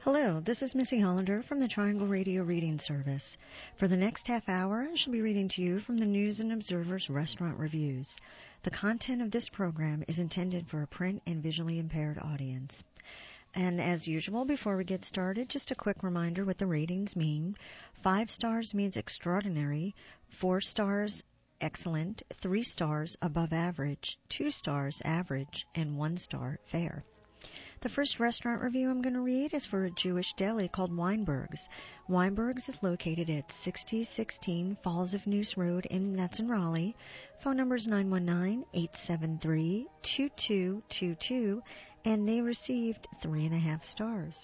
Hello, this is Missy Hollander from the Triangle Radio Reading Service. For the next half hour, I shall be reading to you from the News and Observer's Restaurant Reviews. The content of this program is intended for a print and visually impaired audience. And as usual, before we get started, just a quick reminder what the ratings mean. 5 stars means extraordinary, 4 stars excellent, 3 stars above average, 2 stars average, and 1 star fair. The first restaurant review I'm going to read is for a Jewish deli called Weinberg's. Weinberg's is located at 6016 Falls of Neuse Road, that's in Raleigh. Phone number is 919-873-2222, and they received 3.5 stars.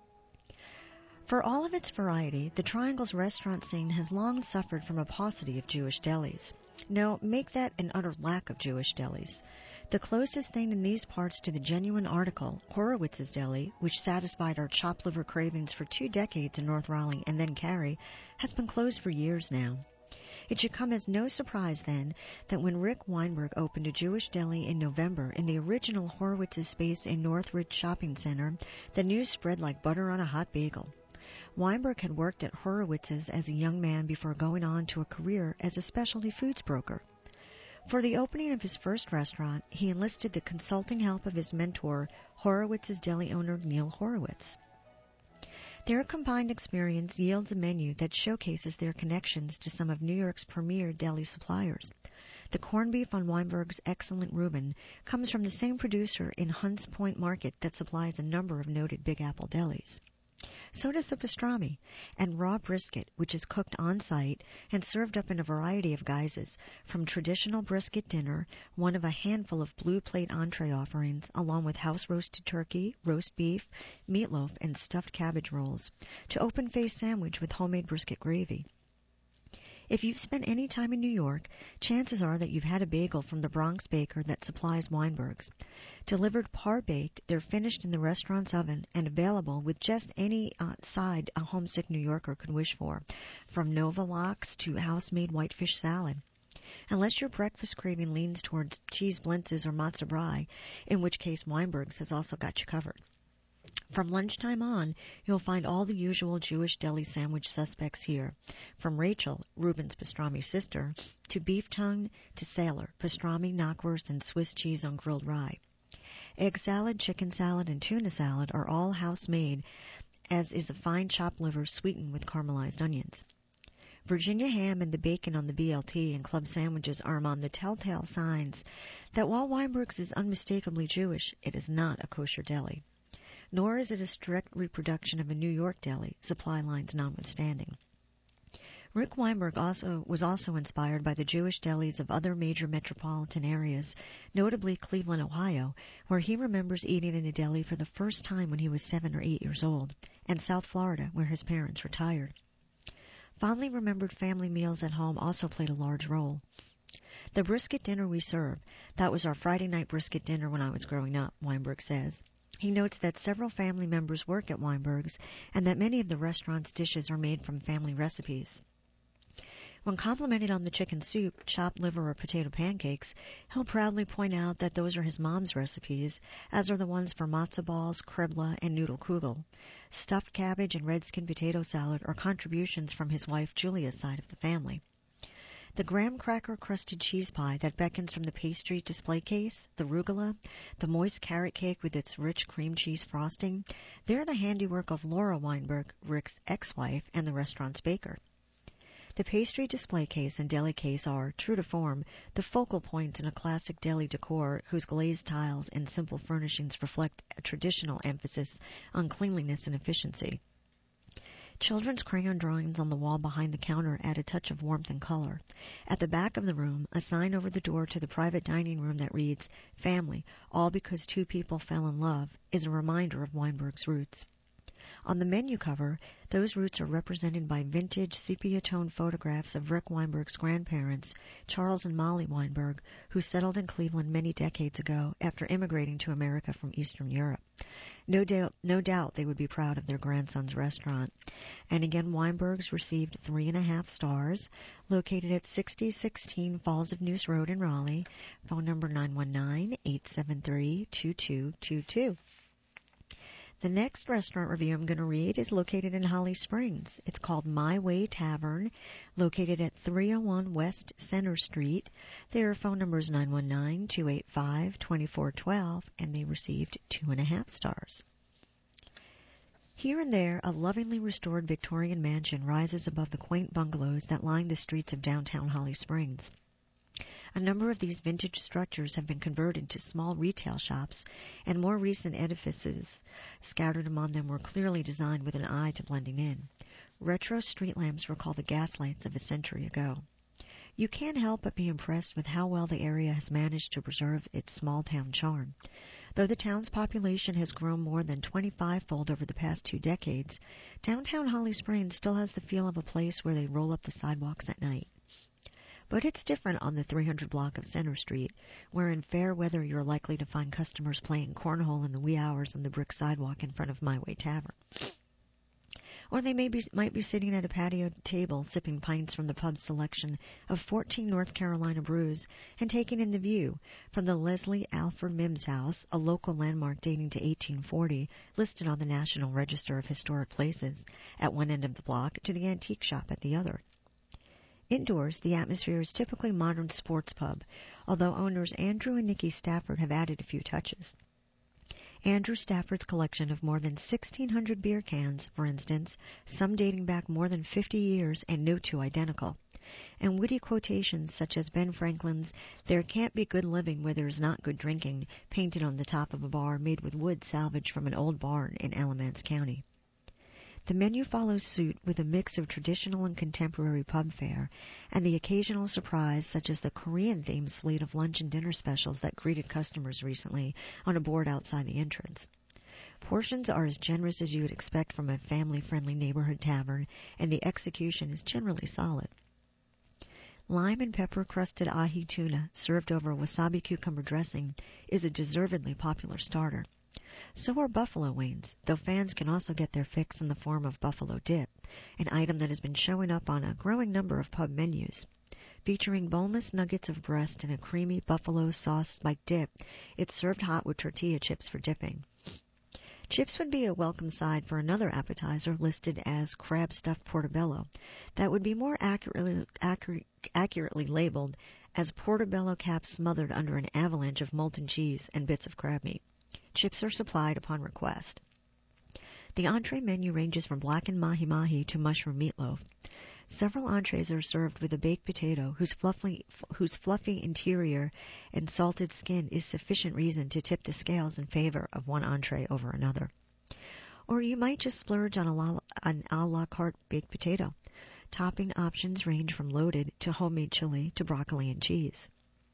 For all of its variety, the Triangle's restaurant scene has long suffered from a paucity of Jewish delis. No, make that an utter lack of Jewish delis. The closest thing in these parts to the genuine article, Horowitz's Deli, which satisfied our chopped liver cravings for 2 decades in North Raleigh and then Cary, has been closed for years now. It should come as no surprise, then, that when Rick Weinberg opened a Jewish deli in November in the original Horowitz's space in Northridge Shopping Center, the news spread like butter on a hot bagel. Weinberg had worked at Horowitz's as a young man before going on to a career as a specialty foods broker. For the opening of his first restaurant, he enlisted the consulting help of his mentor, Horowitz's deli owner Neil Horowitz. Their combined experience yields a menu that showcases their connections to some of New York's premier deli suppliers. The corned beef on Weinberg's excellent Reuben comes from the same producer in Hunts Point Market that supplies a number of noted Big Apple delis. So does the pastrami and raw brisket, which is cooked on-site and served up in a variety of guises, from traditional brisket dinner, one of a handful of blue plate entree offerings, along with house-roasted turkey, roast beef, meatloaf, and stuffed cabbage rolls, to open-faced sandwich with homemade brisket gravy. If you've spent any time in New York, chances are that you've had a bagel from the Bronx baker that supplies Weinberg's. Delivered par-baked, they're finished in the restaurant's oven and available with just any side a homesick New Yorker could wish for, from Nova lox to house-made whitefish salad. Unless your breakfast craving leans towards cheese blintzes or matzo brie, in which case Weinberg's has also got you covered. From lunchtime on, you'll find all the usual Jewish deli sandwich suspects here, from Rachel, Reuben's pastrami sister, to beef tongue to sailor, pastrami, knockwurst, and Swiss cheese on grilled rye. Egg salad, chicken salad, and tuna salad are all house-made, as is a fine chopped liver sweetened with caramelized onions. Virginia ham and the bacon on the BLT and club sandwiches are among the telltale signs that while Weinberg's is unmistakably Jewish, it is not a kosher deli. Nor is it a strict reproduction of a New York deli, supply lines notwithstanding. Rick Weinberg was also inspired by the Jewish delis of other major metropolitan areas, notably Cleveland, Ohio, where he remembers eating in a deli for the first time when he was 7 or 8 years old, and South Florida, where his parents retired. Fondly remembered family meals at home also played a large role. The brisket dinner we serve, that was our Friday night brisket dinner when I was growing up, Weinberg says. He notes that several family members work at Weinberg's and that many of the restaurant's dishes are made from family recipes. When complimented on the chicken soup, chopped liver, or potato pancakes, he'll proudly point out that those are his mom's recipes, as are the ones for matzo balls, kreble, and noodle kugel. Stuffed cabbage and redskin potato salad are contributions from his wife Julia's side of the family. The graham cracker-crusted cheese pie that beckons from the pastry display case, the rugula, the moist carrot cake with its rich cream cheese frosting, they're the handiwork of Laura Weinberg, Rick's ex-wife, and the restaurant's baker. The pastry display case and deli case are, true to form, the focal points in a classic deli decor whose glazed tiles and simple furnishings reflect a traditional emphasis on cleanliness and efficiency. Children's crayon drawings on the wall behind the counter add a touch of warmth and color. At the back of the room, a sign over the door to the private dining room that reads, "Family, all because 2 people fell in love," is a reminder of Weinberg's roots. On the menu cover, those roots are represented by vintage sepia-tone photographs of Rick Weinberg's grandparents, Charles and Molly Weinberg, who settled in Cleveland many decades ago after immigrating to America from Eastern Europe. No doubt they would be proud of their grandson's restaurant. And again, Weinberg's received 3.5 stars, located at 6016 Falls of Neuse Road in Raleigh, phone number 919-873-2222. The next restaurant review I'm going to read is located in Holly Springs. It's called My Way Tavern, located at 301 West Center Street. Their phone number is 919-285-2412, and they received 2.5 stars. Here and there, a lovingly restored Victorian mansion rises above the quaint bungalows that line the streets of downtown Holly Springs. A number of these vintage structures have been converted to small retail shops, and more recent edifices scattered among them were clearly designed with an eye to blending in. Retro street lamps recall the gaslights of a century ago. You can't help but be impressed with how well the area has managed to preserve its small-town charm. Though the town's population has grown more than 25-fold over the past 2 decades, downtown Holly Springs still has the feel of a place where they roll up the sidewalks at night. But it's different on the 300 block of Center Street, where in fair weather you're likely to find customers playing cornhole in the wee hours on the brick sidewalk in front of My Way Tavern. Or they might be sitting at a patio table sipping pints from the pub's selection of 14 North Carolina brews and taking in the view from the Leslie Alfred Mims House, a local landmark dating to 1840, listed on the National Register of Historic Places at one end of the block, to the antique shop at the other. Indoors, the atmosphere is typically modern sports pub, although owners Andrew and Nikki Stafford have added a few touches. Andrew Stafford's collection of more than 1,600 beer cans, for instance, some dating back more than 50 years and no two identical, and witty quotations such as Ben Franklin's "There can't be good living where there is not good drinking," painted on the top of a bar made with wood salvaged from an old barn in Alamance County. The menu follows suit with a mix of traditional and contemporary pub fare, and the occasional surprise such as the Korean-themed slate of lunch and dinner specials that greeted customers recently on a board outside the entrance. Portions are as generous as you would expect from a family-friendly neighborhood tavern, and the execution is generally solid. Lime and pepper-crusted ahi tuna, served over wasabi cucumber dressing, is a deservedly popular starter. So are buffalo wings, though fans can also get their fix in the form of buffalo dip, an item that has been showing up on a growing number of pub menus. Featuring boneless nuggets of breast in a creamy buffalo sauce-spiked dip, it's served hot with tortilla chips for dipping. Chips would be a welcome side for another appetizer listed as crab-stuffed portobello that would be more accurately labeled as portobello caps smothered under an avalanche of molten cheese and bits of crab meat. Chips are supplied upon request. The entree menu ranges from blackened mahi-mahi to mushroom meatloaf. Several entrees are served with a baked potato whose fluffy interior and salted skin is sufficient reason to tip the scales in favor of one entree over another. Or you might just splurge on an a la carte baked potato. Topping options range from loaded to homemade chili to broccoli and cheese.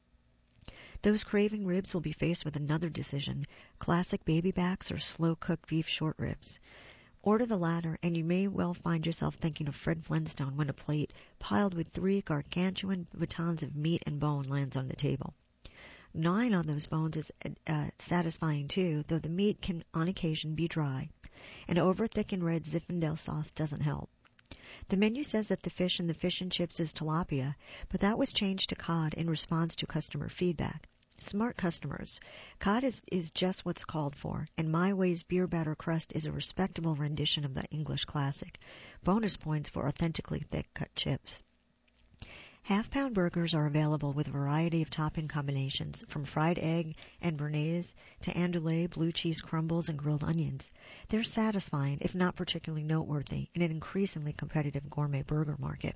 Those craving ribs will be faced with another decision: classic baby backs or slow-cooked beef short ribs. Order the latter, and you may well find yourself thinking of Fred Flintstone when a plate piled with 3 gargantuan batons of meat and bone lands on the table. Gnawing on those bones is satisfying too, though the meat can on occasion be dry. An over-thickened red Zinfandel sauce doesn't help. The menu says that the fish in the fish and chips is tilapia, but that was changed to cod in response to customer feedback. Smart customers. Cod is just what's called for, and My Way's beer batter crust is a respectable rendition of the English classic. Bonus points for authentically thick-cut chips. Half-pound burgers are available with a variety of topping combinations, from fried egg and béarnaise to andouille, blue cheese crumbles, and grilled onions. They're satisfying, if not particularly noteworthy, in an increasingly competitive gourmet burger market.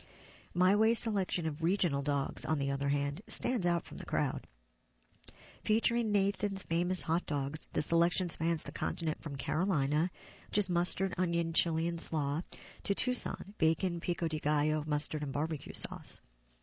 My Way's selection of regional dogs, on the other hand, stands out from the crowd. Featuring Nathan's famous hot dogs, the selection spans the continent from Carolina, which is mustard, onion, chili, and slaw, to Tucson, bacon, pico de gallo, mustard, and barbecue sauce.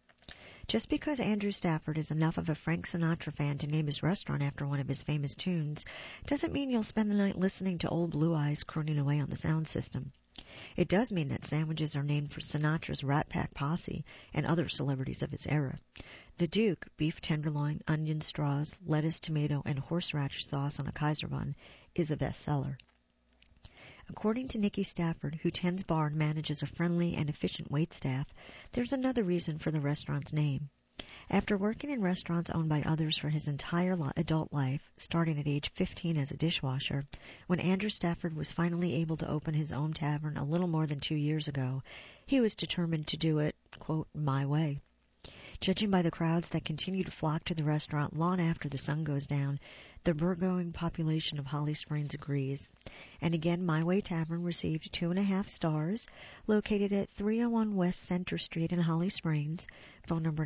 Just because Andrew Stafford is enough of a Frank Sinatra fan to name his restaurant after one of his famous tunes doesn't mean you'll spend the night listening to Old Blue Eyes crooning away on the sound system. It does mean that sandwiches are named for Sinatra's Rat Pack Posse and other celebrities of his era. The Duke, beef tenderloin, onion straws, lettuce, tomato, and horseradish sauce on a Kaiser bun, is a bestseller. According to Nikki Stafford, who tends bar and manages a friendly and efficient waitstaff, there's another reason for the restaurant's name. After working in restaurants owned by others for his entire adult life, starting at age 15 as a dishwasher, when Andrew Stafford was finally able to open his own tavern a little more than 2 years ago, he was determined to do it, quote, my way. Judging by the crowds that continue to flock to the restaurant long after the sun goes down, the burgeoning population of Holly Springs agrees. And again, My Way Tavern received 2.5 stars, located at 301 West Center Street in Holly Springs, phone number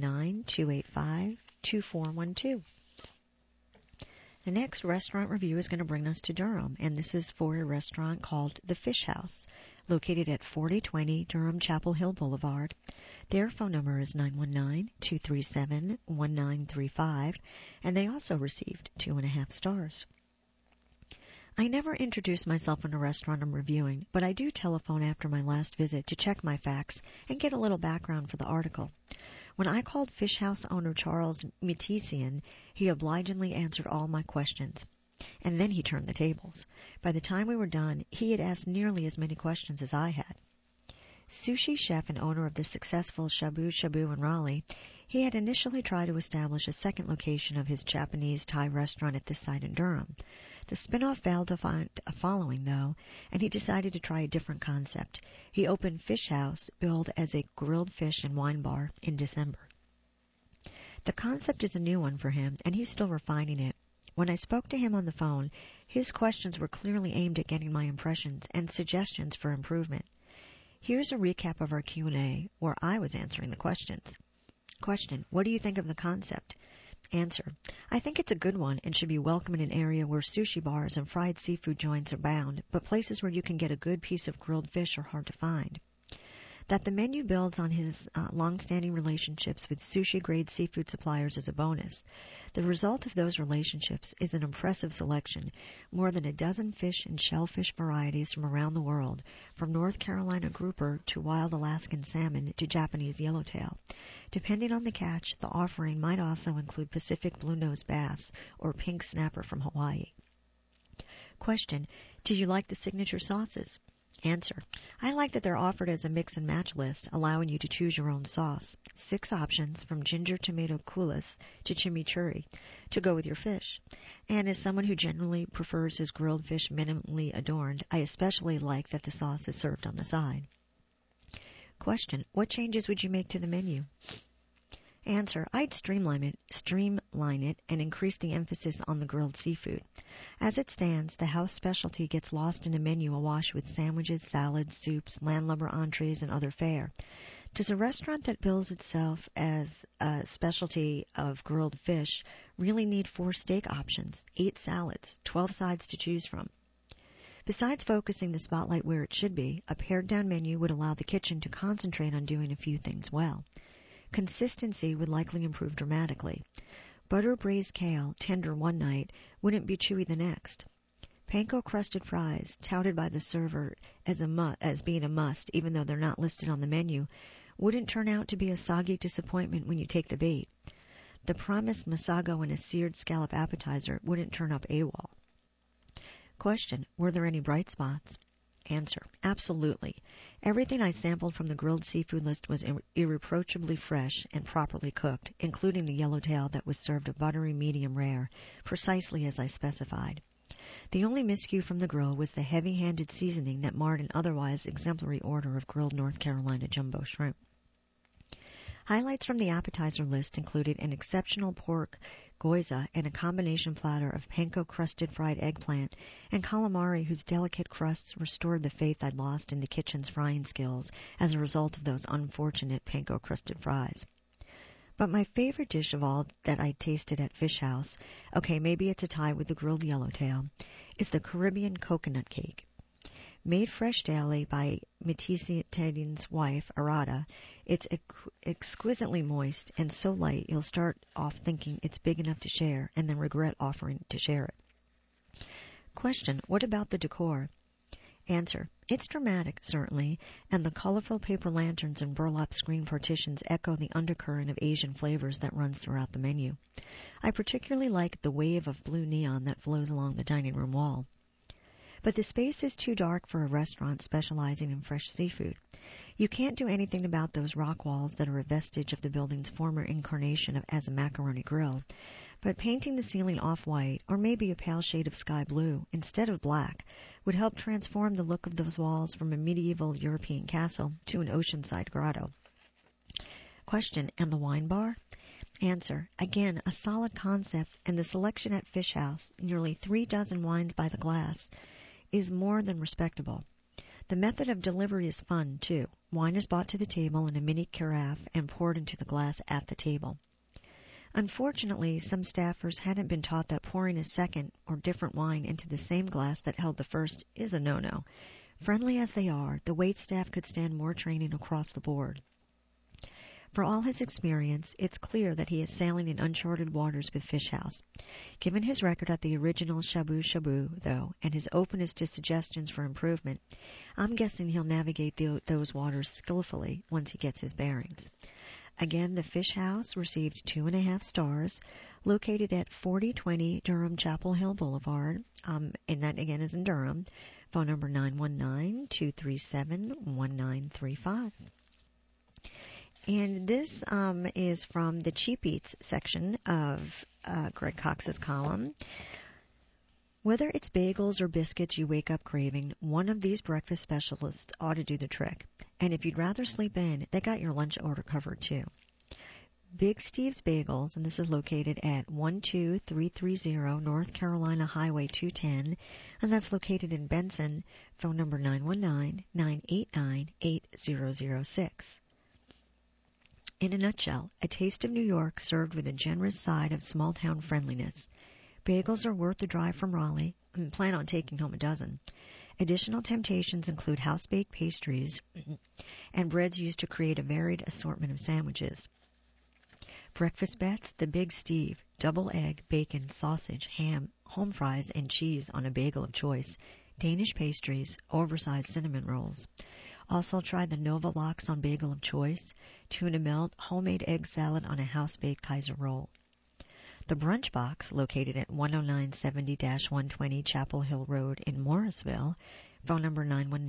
919-285-2412. The next restaurant review is going to bring us to Durham, and this is for a restaurant called The Fish House, located at 4020 Durham Chapel Hill Boulevard. Their phone number is 919-237-1935, and they also received 2.5 stars. I never introduce myself in a restaurant I'm reviewing, but I do telephone after my last visit to check my facts and get a little background for the article. When I called Fish House owner Charles Metesian, he obligingly answered all my questions. And then he turned the tables. By the time we were done, he had asked nearly as many questions as I had. Sushi chef and owner of the successful Shabu Shabu in Raleigh, he had initially tried to establish a second location of his Japanese Thai restaurant at this site in Durham. The spin-off failed to find a following, though, and he decided to try a different concept. He opened Fish House, billed as a grilled fish and wine bar, in December. The concept is a new one for him, and he's still refining it. When I spoke to him on the phone, his questions were clearly aimed at getting my impressions and suggestions for improvement. Here's a recap of our Q&A, where I was answering the questions. Question: what do you think of the concept? Answer: I think it's a good one and should be welcome in an area where sushi bars and fried seafood joints abound, but places where you can get a good piece of grilled fish are hard to find. That the menu builds on his long-standing relationships with sushi-grade seafood suppliers is a bonus. The result of those relationships is an impressive selection, more than a dozen fish and shellfish varieties from around the world, from North Carolina grouper to wild Alaskan salmon to Japanese yellowtail. Depending on the catch, the offering might also include Pacific blue-nosed bass or pink snapper from Hawaii. Question: did you like the signature sauces? Answer: I like that they're offered as a mix and match list, allowing you to choose your own sauce. 6 options, from ginger tomato coulis to chimichurri, to go with your fish. And as someone who generally prefers his grilled fish minimally adorned, I especially like that the sauce is served on the side. Question: what changes would you make to the menu? Answer: I'd streamline it and increase the emphasis on the grilled seafood. As it stands, the house specialty gets lost in a menu awash with sandwiches, salads, soups, landlubber entrees, and other fare. Does a restaurant that bills itself as a specialty of grilled fish really need 4 steak options, 8 salads, 12 sides to choose from? Besides focusing the spotlight where it should be, a pared-down menu would allow the kitchen to concentrate on doing a few things well. Consistency would likely improve dramatically. Butter braised kale, tender one night, wouldn't be chewy the next. Panko-crusted fries, touted by the server as being a must, even though they're not listed on the menu, wouldn't turn out to be a soggy disappointment when you take the bait. The promised masago and a seared scallop appetizer wouldn't turn up AWOL. Question: were there any bright spots? Answer: absolutely. Everything I sampled from the grilled seafood list was irreproachably fresh and properly cooked, including the yellowtail that was served a buttery medium rare, precisely as I specified. The only miscue from the grill was the heavy-handed seasoning that marred an otherwise exemplary order of grilled North Carolina jumbo shrimp. Highlights from the appetizer list included an exceptional pork gyoza and a combination platter of panko-crusted fried eggplant and calamari whose delicate crusts restored the faith I'd lost in the kitchen's frying skills as a result of those unfortunate panko-crusted fries. But my favorite dish of all that I tasted at Fish House, okay, maybe it's a tie with the grilled yellowtail, is the Caribbean coconut cake. Made fresh daily by Metesian's wife, Arata, it's exquisitely moist and so light you'll start off thinking it's big enough to share and then regret offering to share it. Question: what about the decor? Answer: it's dramatic, certainly, and the colorful paper lanterns and burlap screen partitions echo the undercurrent of Asian flavors that runs throughout the menu. I particularly like the wave of blue neon that flows along the dining room wall. But the space is too dark for a restaurant specializing in fresh seafood. You can't do anything about those rock walls that are a vestige of the building's former incarnation as a macaroni grill, but painting the ceiling off-white, or maybe a pale shade of sky blue, instead of black, would help transform the look of those walls from a medieval European castle to an oceanside grotto. Question, and the wine bar? Answer, again, a solid concept, and the selection at Fish House, nearly 3 dozen wines by the glass, is more than respectable. The method of delivery is fun, too. Wine is brought to the table in a mini carafe and poured into the glass at the table. Unfortunately, some staffers hadn't been taught that pouring a second or different wine into the same glass that held the first is a no-no. Friendly as they are, the waitstaff could stand more training across the board. For all his experience, it's clear that he is sailing in uncharted waters with Fish House. Given his record at the original Shabu Shabu, though, and his openness to suggestions for improvement, I'm guessing he'll navigate those waters skillfully once he gets his bearings. Again, the Fish House received 2.5 stars, located at 4020 Durham Chapel Hill Boulevard, and that again is in Durham. Phone number 919-237-1935. And this is from the Cheap Eats section of Greg Cox's column. Whether it's bagels or biscuits you wake up craving, one of these breakfast specialists ought to do the trick. And if you'd rather sleep in, they got your lunch order covered too. Big Steve's Bagels, and this is located at 12330 North Carolina Highway 210, and that's located in Benson. Phone number 919-989-8006. In a nutshell, a taste of New York served with a generous side of small-town friendliness. Bagels are worth the drive from Raleigh, and plan on taking home a dozen. Additional temptations include house-baked pastries and breads used to create a varied assortment of sandwiches. Breakfast bets, the Big Steve, double egg, bacon, sausage, ham, home fries, and cheese on a bagel of choice, Danish pastries, oversized cinnamon rolls. Also try the Nova Lox on bagel of choice, tuna melt, homemade egg salad on a house-baked Kaiser roll. The Brunch Box, located at 10970-120 Chapel Hill Road in Morrisville, phone number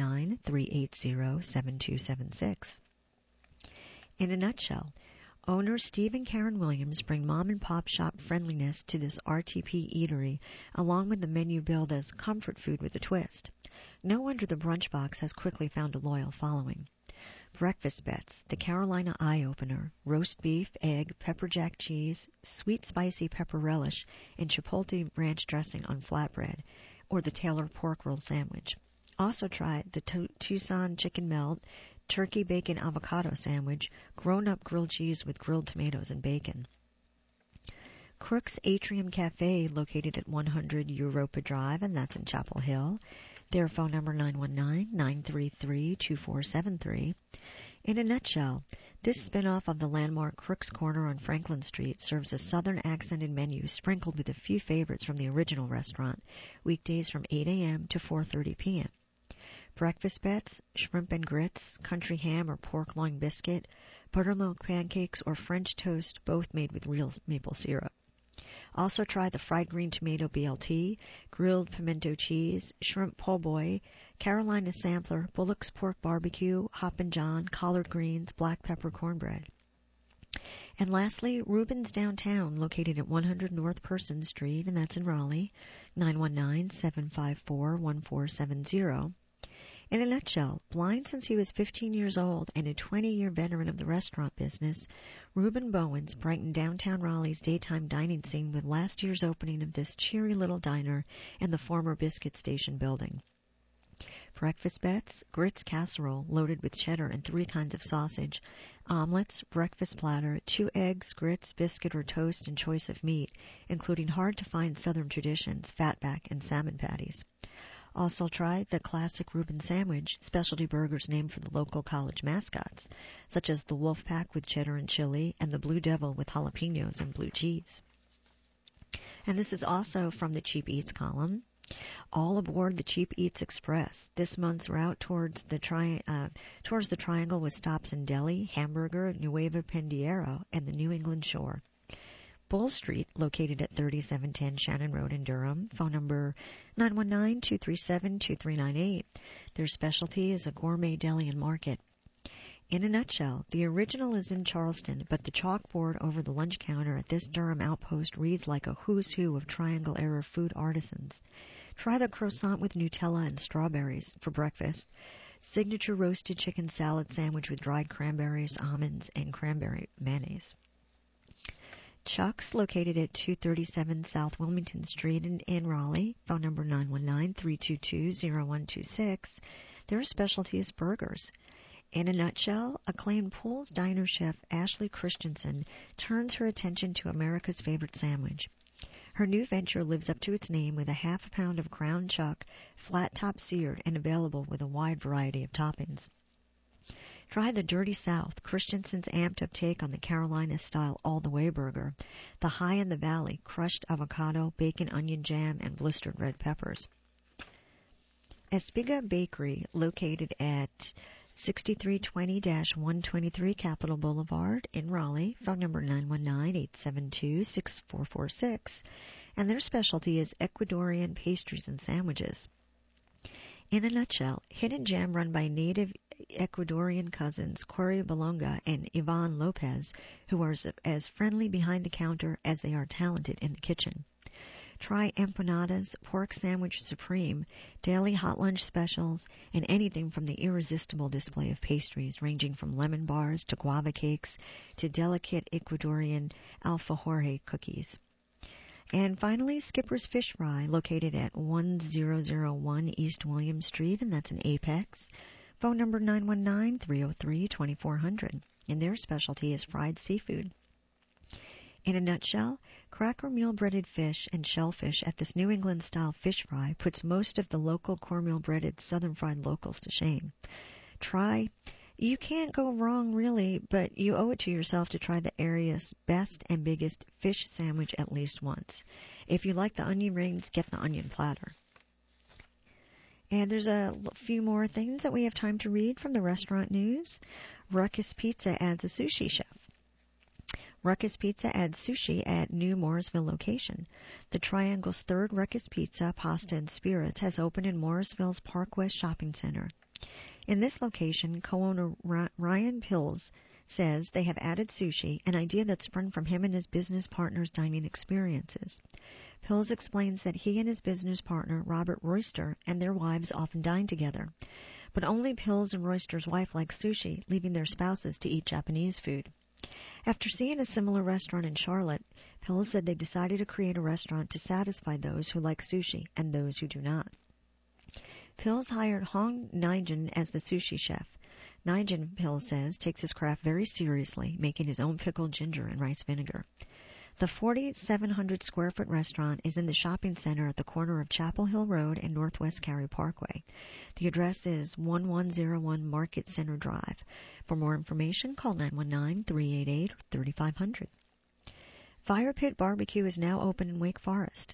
919-380-7276. In a nutshell, owners Steve and Karen Williams bring mom-and-pop shop friendliness to this RTP eatery, along with the menu billed as comfort food with a twist. No wonder the Brunch Box has quickly found a loyal following. Breakfast bets, the Carolina Eye-Opener, roast beef, egg, pepper jack cheese, sweet spicy pepper relish, and chipotle ranch dressing on flatbread, or the Taylor pork roll sandwich. Also try the Tucson chicken melt, turkey bacon avocado sandwich, grown-up grilled cheese with grilled tomatoes and bacon. Crook's Atrium Cafe, located at 100 Europa Drive, and that's in Chapel Hill. Their phone number 919-933-2473. In a nutshell, this spin-off of the landmark Crook's Corner on Franklin Street serves a southern accented menu sprinkled with a few favorites from the original restaurant, weekdays from 8 a.m. to 4:30 p.m. Breakfast bets, shrimp and grits, country ham or pork loin biscuit, buttermilk pancakes, or French toast, both made with real maple syrup. Also try the fried green tomato BLT, grilled pimento cheese, shrimp po' boy, Carolina sampler, Bullock's pork barbecue, Hoppin' John, collard greens, black pepper cornbread. And lastly, Reuben's Downtown, located at 100 North Person Street, and that's in Raleigh, 919-754-1470. In a nutshell, blind since he was 15 years old and a 20-year veteran of the restaurant business, Reuben Bowens brightened downtown Raleigh's daytime dining scene with last year's opening of this cheery little diner in the former Biscuit Station building. Breakfast bets, grits casserole loaded with cheddar and 3 kinds of sausage, omelets, breakfast platter, 2 eggs, grits, biscuit or toast, and choice of meat, including hard-to-find southern traditions, fatback and salmon patties. Also try the classic Reuben sandwich, specialty burgers named for the local college mascots, such as the Wolfpack with cheddar and chili and the Blue Devil with jalapenos and blue cheese. And this is also from the Cheap Eats column. All aboard the Cheap Eats Express. This month's route towards the Triangle with stops in Delhi, Hamburger, Nueva Pendiero, and the New England Shore. Bull Street, located at 3710 Shannon Road in Durham. Phone number 919-237-2398. Their specialty is a gourmet deli and market. In a nutshell, the original is in Charleston, but the chalkboard over the lunch counter at this Durham outpost reads like a who's who of Triangle-era food artisans. Try the croissant with Nutella and strawberries for breakfast. Signature roasted chicken salad sandwich with dried cranberries, almonds, and cranberry mayonnaise. Chuck's, located at 237 South Wilmington Street in Raleigh, phone number 919-322-0126. Their specialty is burgers. In a nutshell, acclaimed Pools Diner chef Ashley Christensen turns her attention to America's favorite sandwich. Her new venture lives up to its name with a half a pound of ground chuck, flat top seared, and available with a wide variety of toppings. Try the Dirty South, Christensen's amped-up take on the Carolina-style all-the-way burger, the High in the Valley, crushed avocado, bacon, onion jam, and blistered red peppers. Espiga Bakery, located at 6320-123 Capitol Boulevard in Raleigh, phone number 919-872-6446, and their specialty is Ecuadorian pastries and sandwiches. In a nutshell, Hidden Gem, run by native Ecuadorian cousins Cory Bolonga and Ivan Lopez, who are as friendly behind the counter as they are talented in the kitchen. Try empanadas, pork sandwich supreme, daily hot lunch specials, and anything from the irresistible display of pastries ranging from lemon bars to guava cakes to delicate Ecuadorian alfajore cookies. And finally, Skipper's Fish Fry, located at 1001 East William Street, and that's in Apex. Phone number 919-303-2400, and their specialty is fried seafood. In a nutshell, cracker meal breaded fish and shellfish at this New England-style fish fry puts most of the local cornmeal breaded southern fried locals to shame. You can't go wrong really, but you owe it to yourself to try the area's best and biggest fish sandwich at least once. If you like the onion rings, get the onion platter. And there's a few more things that we have time to read from the restaurant news. Ruckus Pizza adds a sushi chef. Ruckus Pizza adds sushi at new Morrisville location. The Triangle's third Ruckus Pizza, Pasta and Spirits has opened in Morrisville's Park West Shopping Center. In this location, co-owner Ryan Pills says they have added sushi, an idea that sprung from him and his business partner's dining experiences. Pills explains that he and his business partner, Robert Royster, and their wives often dine together. But only Pills and Royster's wife like sushi, leaving their spouses to eat Japanese food. After seeing a similar restaurant in Charlotte, Pills said they decided to create a restaurant to satisfy those who like sushi and those who do not. Pills hired Hong Nijin as the sushi chef. Nijin, Pills says, takes his craft very seriously, making his own pickled ginger and rice vinegar. The 4,700 square foot restaurant is in the shopping center at the corner of Chapel Hill Road and Northwest Cary Parkway. The address is 1101 Market Center Drive. For more information, call 919-388-3500. Fire Pit Barbecue is now open in Wake Forest.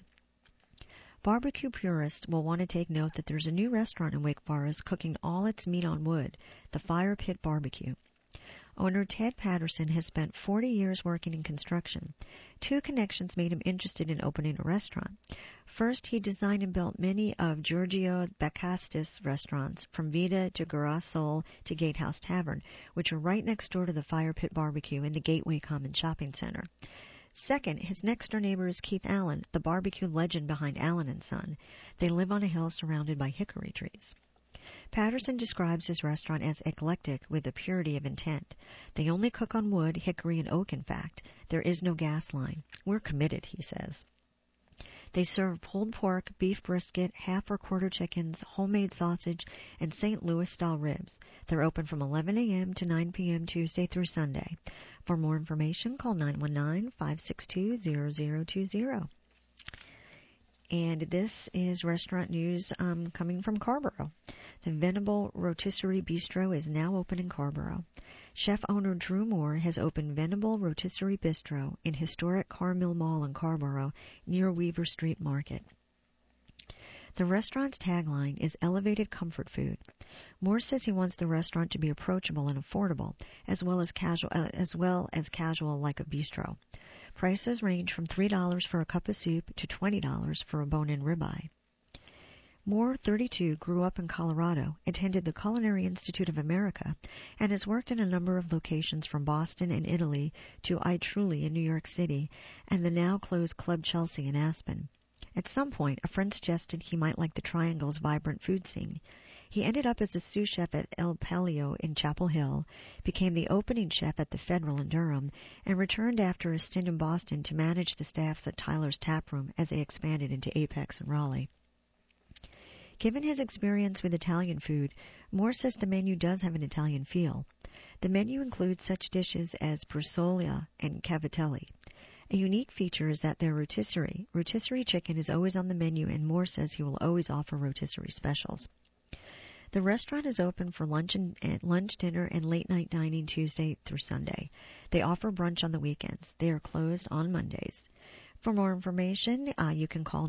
Barbecue purists will want to take note that there's a new restaurant in Wake Forest cooking all its meat on wood, the Fire Pit Barbecue. Owner Ted Patterson has spent 40 years working in construction. Two connections made him interested in opening a restaurant. First, he designed and built many of Giorgio Bacastis' restaurants, from Vita to Garasol to Gatehouse Tavern, which are right next door to the Fire Pit Barbecue in the Gateway Common Shopping Center. Second, his next-door neighbor is Keith Allen, the barbecue legend behind Allen & Son. They live on a hill surrounded by hickory trees. Patterson describes his restaurant as eclectic with a purity of intent. They only cook on wood, hickory, and oak, in fact. There is no gas line. We're committed, he says. They serve pulled pork, beef brisket, half or quarter chickens, homemade sausage, and St. Louis-style ribs. They're open from 11 a.m. to 9 p.m. Tuesday through Sunday. For more information, call 919-562-0020. And this is restaurant news coming from Carrboro. The Venable Rotisserie Bistro is now open in Carrboro. Chef-owner Drew Moore has opened Venable Rotisserie Bistro in historic Carmill Mall in Carrboro near Weaver Street Market. The restaurant's tagline is elevated comfort food. Moore says he wants the restaurant to be approachable and affordable, as well as casual like a bistro. Prices range from $3 for a cup of soup to $20 for a bone-in ribeye. Moore, 32, grew up in Colorado, attended the Culinary Institute of America, and has worked in a number of locations from Boston in Italy to I Truly in New York City and the now-closed Club Chelsea in Aspen. At some point, a friend suggested he might like the Triangle's vibrant food scene. He ended up as a sous chef at El Palio in Chapel Hill, became the opening chef at the Federal in Durham, and returned after a stint in Boston to manage the staffs at Tyler's Tap Room as they expanded into Apex and Raleigh. Given his experience with Italian food, Moore says the menu does have an Italian feel. The menu includes such dishes as bruschetta and cavatelli. A unique feature is that their rotisserie. Rotisserie chicken is always on the menu, and Moore says he will always offer rotisserie specials. The restaurant is open for lunch, dinner, and late-night dining Tuesday through Sunday. They offer brunch on the weekends. They are closed on Mondays. For more information, you can call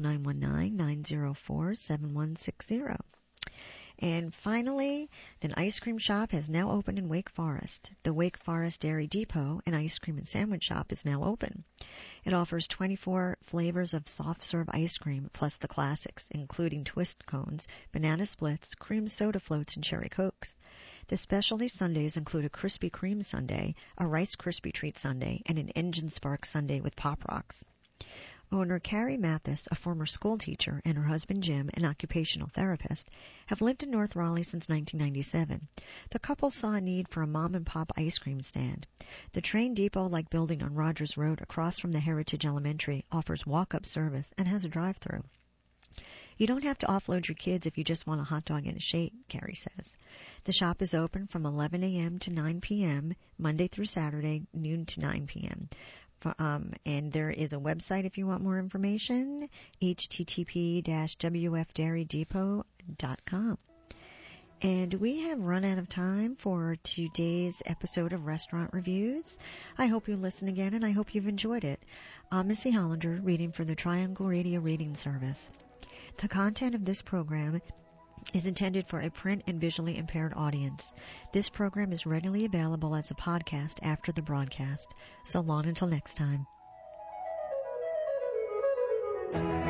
919-904-7160. And finally, the ice cream shop has now opened in Wake Forest. The Wake Forest Dairy Depot, an ice cream and sandwich shop, is now open. It offers 24 flavors of soft-serve ice cream, plus the classics, including twist cones, banana splits, cream soda floats, and cherry cokes. The specialty sundaes include a Krispy Kreme sundae, a Rice Krispie Treat sundae, and an Engine Spark sundae with Pop Rocks. Owner Carrie Mathis, a former school teacher, and her husband Jim, an occupational therapist, have lived in North Raleigh since 1997. The couple saw a need for a mom-and-pop ice cream stand. The train depot-like building on Rogers Road across from the Heritage Elementary offers walk-up service and has a drive-thru. You don't have to offload your kids if you just want a hot dog and a shake, Carrie says. The shop is open from 11 a.m. to 9 p.m., Monday through Saturday, noon to 9 p.m., and there is a website if you want more information, http://wfdairydepot.com. And we have run out of time for today's episode of Restaurant Reviews. I hope you listen again, and I hope you've enjoyed it. I'm Missy Hollander, reading for the Triangle Radio Reading Service. The content of this program is intended for a print and visually impaired audience. This program is readily available as a podcast after the broadcast. So long until next time.